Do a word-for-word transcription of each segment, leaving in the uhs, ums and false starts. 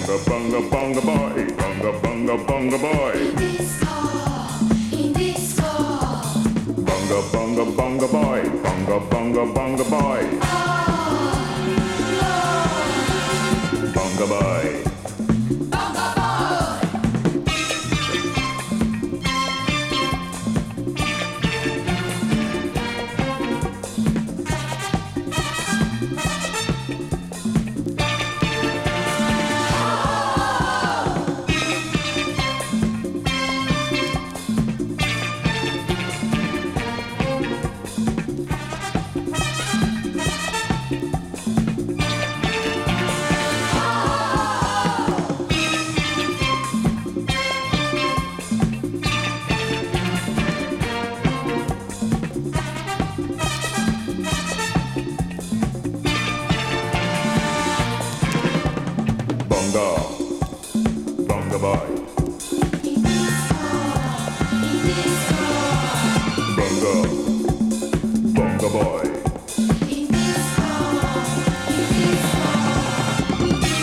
Bunga bunga boy, bunga bunga bunga boy. In disco, in disco. Bunga bunga bunga boy, bunga bunga bunga boy. Bunga boy. Bunga boy. Bunga, bunga boy. In disco, in disco. Bunga, bunga boy. In disco, in disco.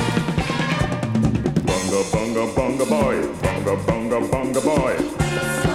Bunga bunga bunga boy, bunga bunga bunga boy.